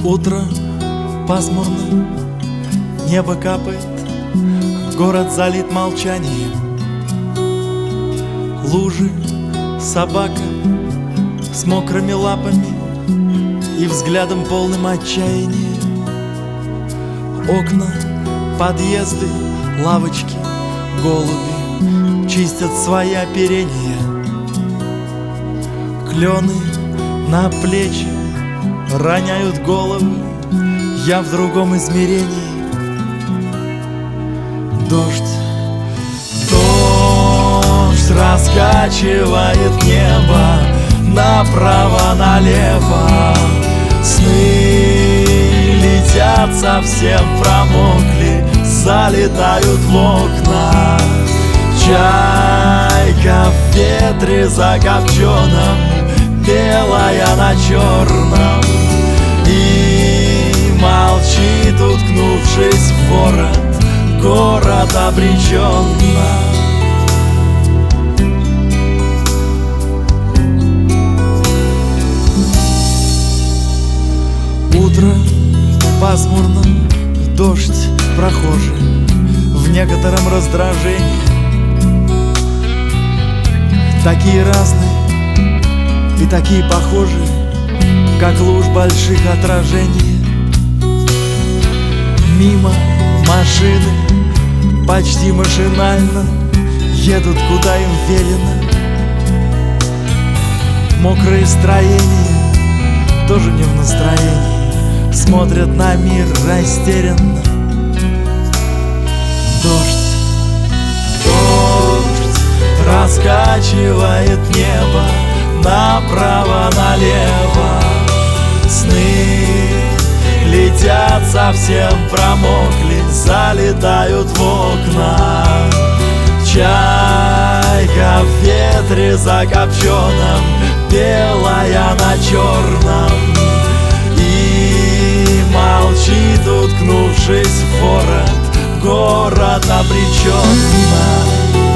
Утро пасмурно, небо капает, город залит молчанием. Лужи, собака с мокрыми лапами и взглядом полным отчаяния. Окна, подъезды, лавочки, голуби чистят свои оперения. Клены на плечи роняют головы, я в другом измерении. Дождь, дождь раскачивает небо направо-налево. Сны летят, совсем промокли, залетают в окна. Чайка в ветре закопченном, белая на черном, и молчит, уткнувшись в ворот, город обреченно. Утро пасмурно, дождь прохожий в некотором раздражении. Такие разные и такие похожие, как луж больших отражений. Мимо машины почти машинально едут, куда им велено. Мокрые строения тоже не в настроении, смотрят на мир растерянно. Дождь, дождь раскачивает небо направо-налево. Сны летят, совсем промокли, залетают в окна. Чайка в ветре закопченном, белая на черном, и молчит, уткнувшись в ворот, город обреченно.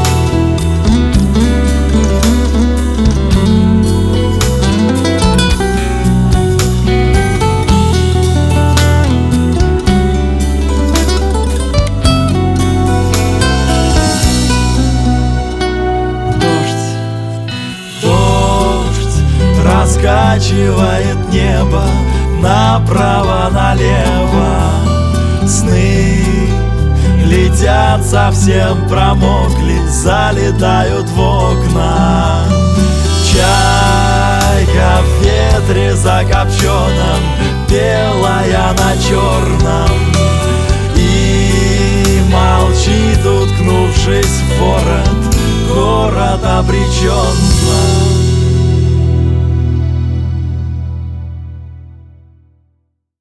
Раскачивает небо направо-налево. Сны летят, совсем промокли, залетают в окна. Чайка в ветре закопченном, белая на черном, и молчит, уткнувшись в ворот, город обречен.